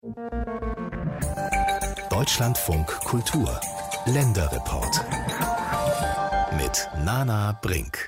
Deutschlandfunk Kultur Länderreport mit Nana Brink.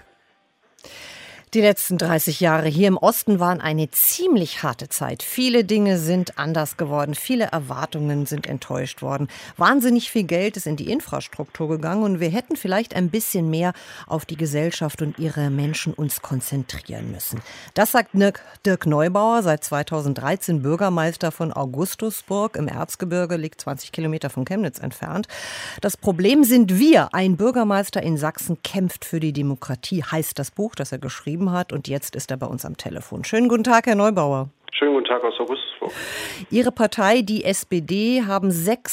Die letzten 30 Jahre hier im Osten waren eine ziemlich harte Zeit. Viele Dinge sind anders geworden, viele Erwartungen sind enttäuscht worden. Wahnsinnig viel Geld ist in die Infrastruktur gegangen und wir hätten vielleicht ein bisschen mehr auf die Gesellschaft und ihre Menschen uns konzentrieren müssen. Das sagt Dirk Neubauer, seit 2013 Bürgermeister von Augustusburg im Erzgebirge, liegt 20 Kilometer von Chemnitz entfernt. Das Problem sind wir. Ein Bürgermeister in Sachsen kämpft für die Demokratie, heißt das Buch, das er geschrieben hat, und jetzt ist er bei uns am Telefon. Schönen guten Tag, Herr Neubauer. Schönen guten Tag aus Augustusburg. Ihre Partei, die SPD, haben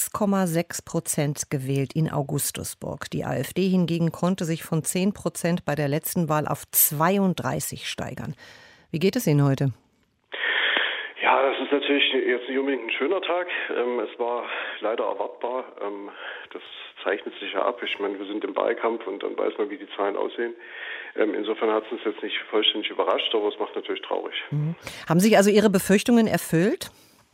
6,6% gewählt in Augustusburg. Die AfD hingegen konnte sich von 10% bei der letzten Wahl auf 32 steigern. Wie geht es Ihnen heute? Ja, das ist natürlich jetzt nicht unbedingt ein schöner Tag. Es war leider erwartbar. Das zeichnet sich ja ab. Ich meine, wir sind im Wahlkampf und dann weiß man, wie die Zahlen aussehen. Insofern hat es uns jetzt nicht vollständig überrascht, aber es macht natürlich traurig. Mhm. Haben sich also Ihre Befürchtungen erfüllt?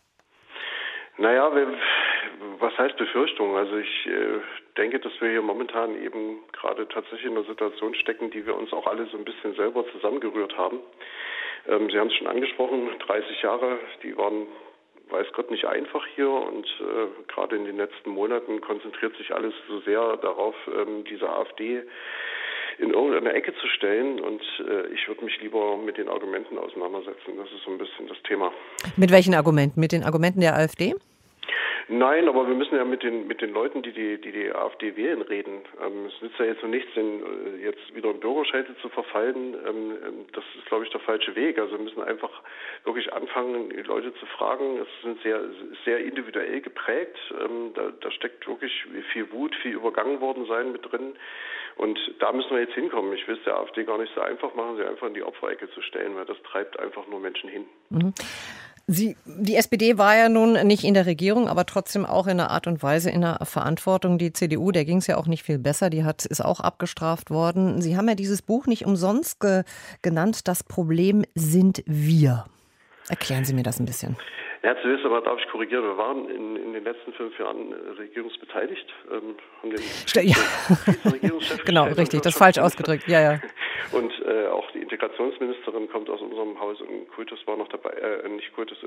Naja, was heißt Befürchtung? Also ich denke, dass wir hier momentan eben gerade tatsächlich in einer Situation stecken, die wir uns auch alle so ein bisschen selber zusammengerührt haben. Sie haben es schon angesprochen, 30 Jahre, die waren, weiß Gott, nicht einfach hier und gerade in den letzten Monaten konzentriert sich alles so sehr darauf, diese AfD in irgendeine Ecke zu stellen, und ich würde mich lieber mit den Argumenten auseinandersetzen. Das ist so ein bisschen das Thema. Mit welchen Argumenten? Mit den Argumenten der AfD? Nein, aber wir müssen ja mit den Leuten, die AfD wählen, reden. Es nützt ja jetzt so nichts, jetzt wieder in Bürgerscheide zu verfallen. Das ist, glaube ich, der falsche Weg. Also wir müssen einfach wirklich anfangen, die Leute zu fragen. Es sind sehr individuell geprägt. Da steckt wirklich viel Wut, viel übergangen worden sein mit drin. Und da müssen wir jetzt hinkommen. Ich will es der AfD gar nicht so einfach machen, sie einfach in die Opferecke zu stellen, weil das treibt einfach nur Menschen hin. Mhm. Die SPD war ja nun nicht in der Regierung, aber trotzdem auch in einer Art und Weise in der Verantwortung. Die CDU, der ging es ja auch nicht viel besser, ist auch abgestraft worden. Sie haben ja dieses Buch nicht umsonst genannt, das Problem sind wir. Erklären Sie mir das ein bisschen. Ja, zuerst aber darf ich korrigieren, wir waren in den letzten 5 Jahren regierungsbeteiligt, haben den Vize-Regierungschef genau, richtig, das ist falsch ausgedrückt, ja. Und auch die Integrationsministerin kommt aus unserem Haus und Kultus war noch dabei, nicht Kultus,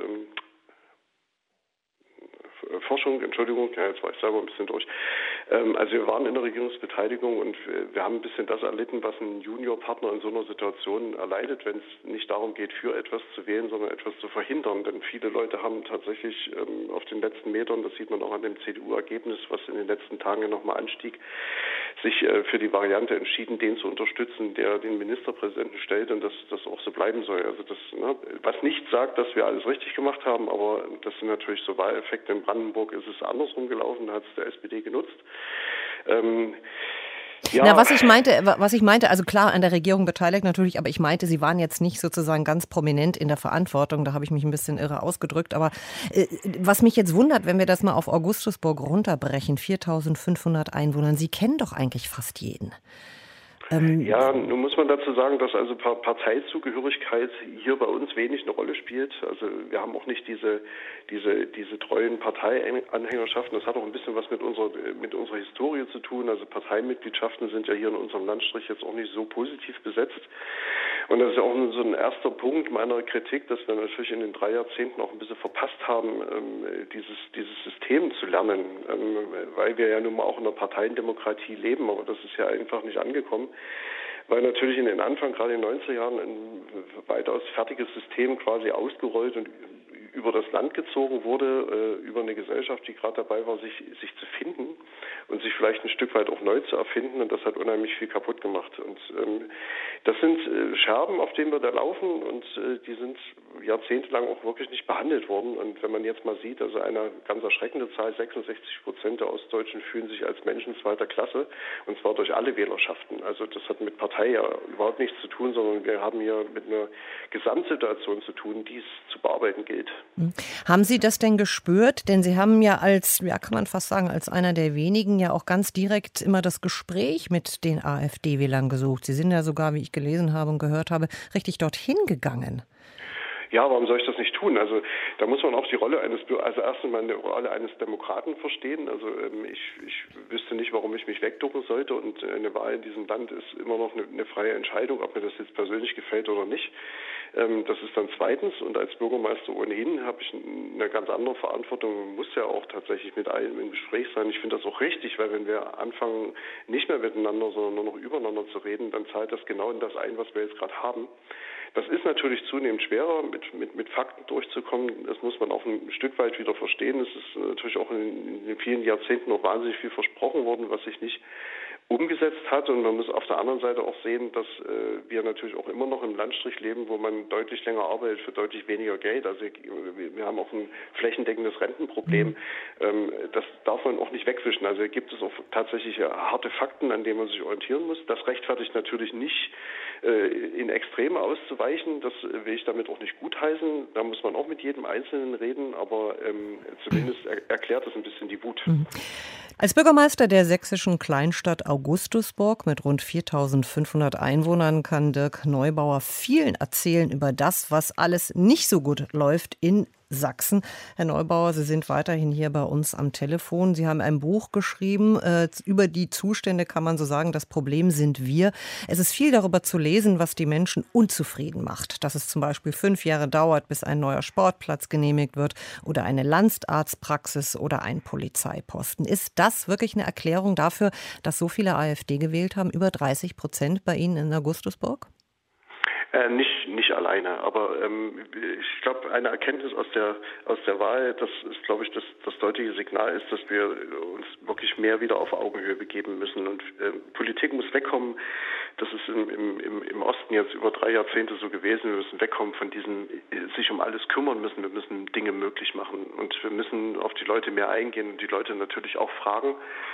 Forschung, Entschuldigung, ja, jetzt war ich selber ein bisschen durch. Also wir waren in der Regierungsbeteiligung und wir haben ein bisschen das erlitten, was ein Juniorpartner in so einer Situation erleidet, wenn es nicht darum geht, für etwas zu wählen, sondern etwas zu verhindern. Denn viele Leute haben tatsächlich auf den letzten Metern, das sieht man auch an dem CDU-Ergebnis, was in den letzten Tagen nochmal anstieg, sich für die Variante entschieden, den zu unterstützen, der den Ministerpräsidenten stellt, und das auch so bleiben soll. Also das, was nicht sagt, dass wir alles richtig gemacht haben, aber das sind natürlich so Wahleffekte. In Brandenburg ist es andersrum gelaufen, da hat es der SPD genutzt. Ja. Was ich meinte, also klar an der Regierung beteiligt natürlich, aber ich meinte, Sie waren jetzt nicht sozusagen ganz prominent in der Verantwortung, da habe ich mich ein bisschen irre ausgedrückt, aber was mich jetzt wundert, wenn wir das mal auf Augustusburg runterbrechen, 4.500 Einwohnern, Sie kennen doch eigentlich fast jeden. Ja, nun muss man dazu sagen, dass also Parteizugehörigkeit hier bei uns wenig eine Rolle spielt. Also wir haben auch nicht diese treuen Parteianhängerschaften. Das hat auch ein bisschen was mit unserer Historie zu tun. Also Parteimitgliedschaften sind ja hier in unserem Landstrich jetzt auch nicht so positiv besetzt. Und das ist auch so ein erster Punkt meiner Kritik, dass wir natürlich in den 3 Jahrzehnten auch ein bisschen verpasst haben, dieses System zu lernen, weil wir ja nun mal auch in einer Parteiendemokratie leben, aber das ist ja einfach nicht angekommen. Weil natürlich in den Anfang, gerade in den 90er Jahren, ein weitaus fertiges System quasi ausgerollt und über das Land gezogen wurde, über eine Gesellschaft, die gerade dabei war, sich zu finden und sich vielleicht ein Stück weit auch neu zu erfinden, und das hat unheimlich viel kaputt gemacht. Und das sind Scherben, auf denen wir da laufen, und die sind jahrzehntelang auch wirklich nicht behandelt worden. Und wenn man jetzt mal sieht, also eine ganz erschreckende Zahl, 66% der Ostdeutschen fühlen sich als Menschen zweiter Klasse, und zwar durch alle Wählerschaften. Also das hat mit Partei ja überhaupt nichts zu tun, sondern wir haben hier mit einer Gesamtsituation zu tun, die es zu bearbeiten gilt. Haben Sie das denn gespürt? Denn Sie haben ja kann man fast sagen, als einer der wenigen ja auch ganz direkt immer das Gespräch mit den AfD-Wählern gesucht. Sie sind ja sogar, wie ich gelesen habe und gehört habe, richtig dorthin gegangen. Ja, warum soll ich das nicht tun? Also da muss man auch die Rolle erst einmal eine Rolle eines Demokraten verstehen. Also ich wüsste nicht, warum ich mich wegducken sollte, und eine Wahl in diesem Land ist immer noch eine freie Entscheidung, ob mir das jetzt persönlich gefällt oder nicht. Das ist dann zweitens, und als Bürgermeister ohnehin habe ich eine ganz andere Verantwortung und muss ja auch tatsächlich mit allen im Gespräch sein. Ich finde das auch richtig, weil wenn wir anfangen, nicht mehr miteinander, sondern nur noch übereinander zu reden, dann zahlt das genau in das ein, was wir jetzt gerade haben. Das ist natürlich zunehmend schwerer, mit Fakten durchzukommen. Das muss man auch ein Stück weit wieder verstehen. Es ist natürlich auch in den vielen Jahrzehnten noch wahnsinnig viel versprochen worden, was sich nicht umgesetzt hat. Und man muss auf der anderen Seite auch sehen, dass wir natürlich auch immer noch im Landstrich leben, wo man deutlich länger arbeitet für deutlich weniger Geld. Also wir haben auch ein flächendeckendes Rentenproblem. Das darf man auch nicht wegwischen. Also gibt es auch tatsächlich harte Fakten, an denen man sich orientieren muss. Das rechtfertigt natürlich nicht, in Extreme auszuweichen. Das will ich damit auch nicht gutheißen. Da muss man auch mit jedem Einzelnen reden, aber zumindest erklärt das ein bisschen die Wut. Als Bürgermeister der sächsischen Kleinstadt Augustusburg mit rund 4.500 Einwohnern kann Dirk Neubauer vielen erzählen über das, was alles nicht so gut läuft in Sachsen. Herr Neubauer, Sie sind weiterhin hier bei uns am Telefon. Sie haben ein Buch geschrieben über die Zustände, kann man so sagen. Das Problem sind wir. Es ist viel darüber zu lesen, was die Menschen unzufrieden macht. Dass es zum Beispiel 5 Jahre dauert, bis ein neuer Sportplatz genehmigt wird oder eine Landarztpraxis oder ein Polizeiposten. Ist das wirklich eine Erklärung dafür, dass so viele AfD gewählt haben? Über 30% bei Ihnen in Augustusburg? Nicht alleine, aber ich glaube, eine Erkenntnis aus der Wahl, das ist, glaube ich, das deutliche Signal ist, dass wir uns wirklich mehr wieder auf Augenhöhe begeben müssen, und Politik muss wegkommen. Das ist im Osten jetzt über 3 Jahrzehnte so gewesen. Wir müssen wegkommen von diesem sich um alles kümmern müssen. Wir müssen Dinge möglich machen, und wir müssen auf die Leute mehr eingehen und die Leute natürlich auch fragen,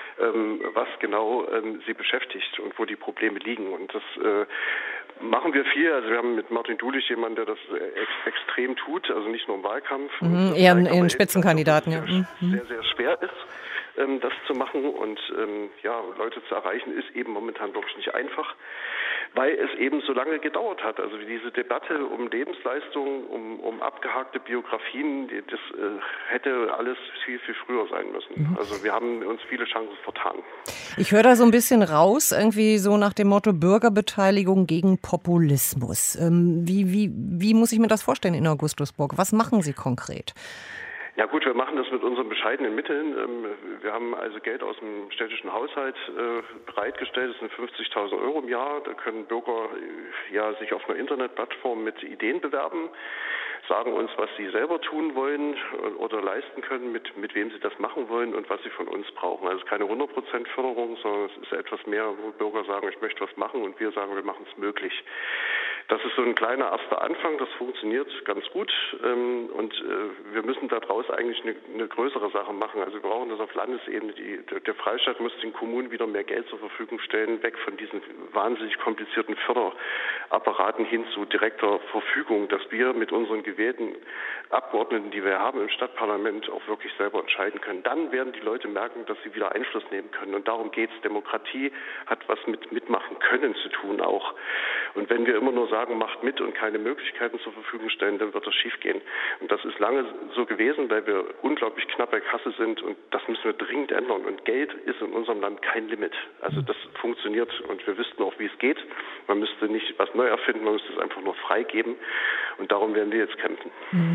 was genau sie beschäftigt und wo die Probleme liegen. Und das machen wir viel. Also wir haben mit Martin Dulich jemanden, der das extrem tut, also nicht nur im Wahlkampf. Eher einen Spitzenkandidaten, ja. Sehr, sehr schwer ist, das zu machen, und Leute zu erreichen, ist eben momentan wirklich nicht einfach, weil es eben so lange gedauert hat. Also diese Debatte um Lebensleistungen, um abgehakte Biografien, das hätte alles viel, viel früher sein müssen. Also wir haben uns viele Chancen vertan. Ich höre da so ein bisschen raus, irgendwie so nach dem Motto Bürgerbeteiligung gegen Populismus. Wie muss ich mir das vorstellen in Augustusburg? Was machen Sie konkret? Ja gut, wir machen das mit unseren bescheidenen Mitteln. Wir haben also Geld aus dem städtischen Haushalt bereitgestellt. Das sind 50.000 € im Jahr. Da können Bürger sich auf einer Internetplattform mit Ideen bewerben, sagen uns, was sie selber tun wollen oder leisten können, mit wem sie das machen wollen und was sie von uns brauchen. Also es ist keine 100% Förderung, sondern es ist etwas mehr, wo Bürger sagen, ich möchte was machen, und wir sagen, wir machen es möglich. Das ist so ein kleiner erster Anfang, das funktioniert ganz gut, und wir müssen daraus eigentlich eine größere Sache machen. Also wir brauchen das auf Landesebene. Der Freistaat muss den Kommunen wieder mehr Geld zur Verfügung stellen, weg von diesen wahnsinnig komplizierten Förderapparaten hin zu direkter Verfügung, dass wir mit unseren gewählten Abgeordneten, die wir haben im Stadtparlament, auch wirklich selber entscheiden können. Dann werden die Leute merken, dass sie wieder Einfluss nehmen können, und darum geht's. Demokratie hat was mit Mitmachen können zu tun auch. Und wenn wir immer nur sagen, macht mit und keine Möglichkeiten zur Verfügung stellen, dann wird das schiefgehen. Und das ist lange so gewesen, weil wir unglaublich knapp bei Kasse sind, und das müssen wir dringend ändern. Und Geld ist in unserem Land kein Limit. Also das funktioniert, und wir wüssten auch, wie es geht. Man müsste nicht was neu erfinden, man müsste es einfach nur freigeben, und darum werden wir jetzt kämpfen.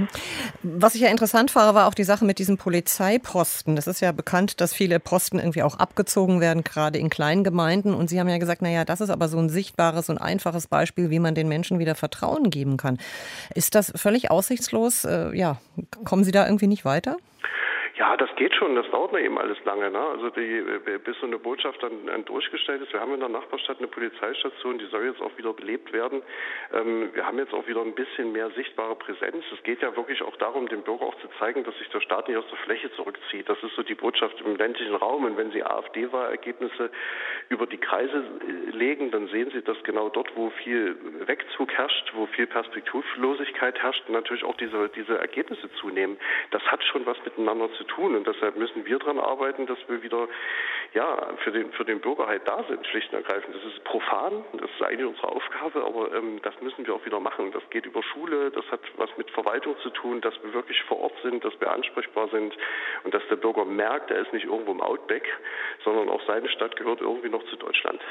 Was ich ja interessant fand, war auch die Sache mit diesen Polizeiposten. Das ist ja bekannt, dass viele Posten irgendwie auch abgezogen werden, gerade in kleinen Gemeinden. Und Sie haben ja gesagt, das ist aber so ein sichtbares und einfaches Beispiel, wie man den Menschen wieder Vertrauen geben kann. Ist das völlig aussichtslos? Kommen Sie da irgendwie nicht weiter? Ja, das geht schon. Das dauert mir eben alles lange. Ne? Also bis so eine Botschaft dann durchgestellt ist. Wir haben in der Nachbarstadt eine Polizeistation, die soll jetzt auch wieder belebt werden. Wir haben jetzt auch wieder ein bisschen mehr sichtbare Präsenz. Es geht ja wirklich auch darum, dem Bürger auch zu zeigen, dass sich der Staat nicht aus der Fläche zurückzieht. Das ist so die Botschaft im ländlichen Raum. Und wenn Sie AfD-Wahlergebnisse über die Kreise legen, dann sehen Sie, dass genau dort, wo viel Wegzug herrscht, wo viel Perspektivlosigkeit herrscht, natürlich auch diese Ergebnisse zunehmen. Das hat schon was miteinander zu tun. Und deshalb müssen wir daran arbeiten, dass wir wieder für den Bürger halt da sind, schlicht und ergreifend. Das ist profan, das ist eigentlich unsere Aufgabe, aber das müssen wir auch wieder machen. Das geht über Schule, das hat was mit Verwaltung zu tun, dass wir wirklich vor Ort sind, dass wir ansprechbar sind und dass der Bürger merkt, er ist nicht irgendwo im Outback, sondern auch seine Stadt gehört irgendwie noch zu Deutschland.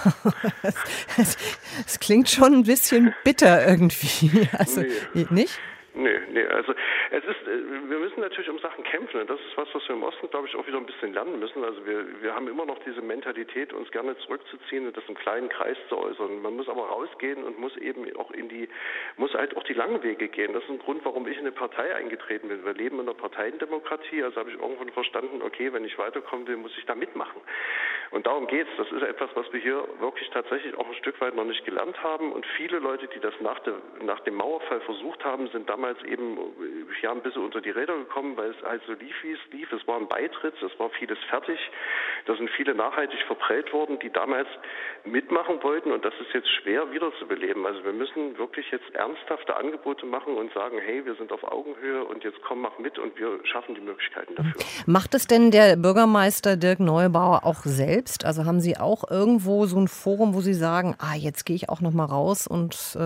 Es klingt schon ein bisschen bitter irgendwie. Also, nicht? Nee, also wir müssen natürlich um Sachen kämpfen und das ist was wir im Osten, glaube ich, auch wieder ein bisschen lernen müssen. Also wir haben immer noch diese Mentalität, uns gerne zurückzuziehen und das im kleinen Kreis zu äußern. Man muss aber rausgehen und muss eben auch muss halt auch die langen Wege gehen. Das ist ein Grund, warum ich in eine Partei eingetreten bin. Wir leben in einer Parteiendemokratie, also habe ich irgendwann verstanden, okay, wenn ich weiterkommen will, muss ich da mitmachen. Und darum geht's. Das ist etwas, was wir hier wirklich tatsächlich auch ein Stück weit noch nicht gelernt haben und viele Leute, die das nach dem Mauerfall versucht haben, sind damals eben ein bisschen unter die Räder gekommen, weil es halt so lief. Es war ein Beitritt, es war vieles fertig. Da sind viele nachhaltig verprellt worden, die damals mitmachen wollten und das ist jetzt schwer wiederzubeleben. Also wir müssen wirklich jetzt ernsthafte Angebote machen und sagen, hey, wir sind auf Augenhöhe und jetzt komm, mach mit und wir schaffen die Möglichkeiten dafür. Macht es denn der Bürgermeister Dirk Neubauer auch selbst? Also haben Sie auch irgendwo so ein Forum, wo Sie sagen, jetzt gehe ich auch noch mal raus und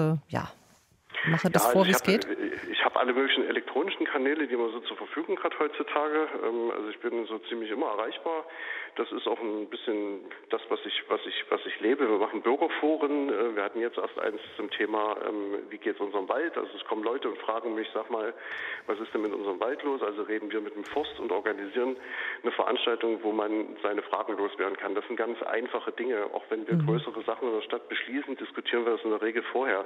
mache das vor, wie es geht? Ich habe alle möglichen elektronischen Kanäle, die man so zur Verfügung hat heutzutage. Also ich bin so ziemlich immer erreichbar. Das ist auch ein bisschen das, was ich lebe. Wir machen Bürgerforen. Wir hatten jetzt erst eins zum Thema, wie geht's unserem Wald? Also es kommen Leute und fragen mich, sag mal, was ist denn mit unserem Wald los? Also reden wir mit dem Forst und organisieren eine Veranstaltung, wo man seine Fragen loswerden kann. Das sind ganz einfache Dinge. Auch wenn wir größere Sachen in der Stadt beschließen, diskutieren wir das in der Regel vorher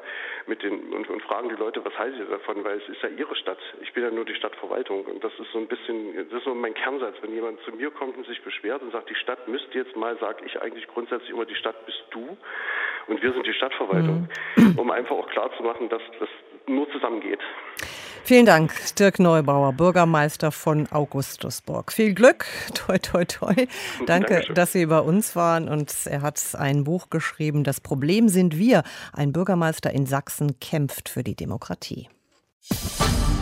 und fragen die Leute, was halten sie davon? Weil es ist ja ihre Stadt. Ich bin ja nur die Stadtverwaltung. Und das ist so mein Kernsatz. Wenn jemand zu mir kommt und sich beschwert und sagt, die Stadt müsste jetzt mal, sage ich eigentlich grundsätzlich immer, die Stadt bist du und wir sind die Stadtverwaltung, um einfach auch klarzumachen, dass das nur zusammengeht. Vielen Dank, Dirk Neubauer, Bürgermeister von Augustusburg. Viel Glück, toi, toi, toi. Danke, Dankeschön, dass Sie bei uns waren. Und er hat ein Buch geschrieben, Das Problem sind wir. Ein Bürgermeister in Sachsen kämpft für die Demokratie.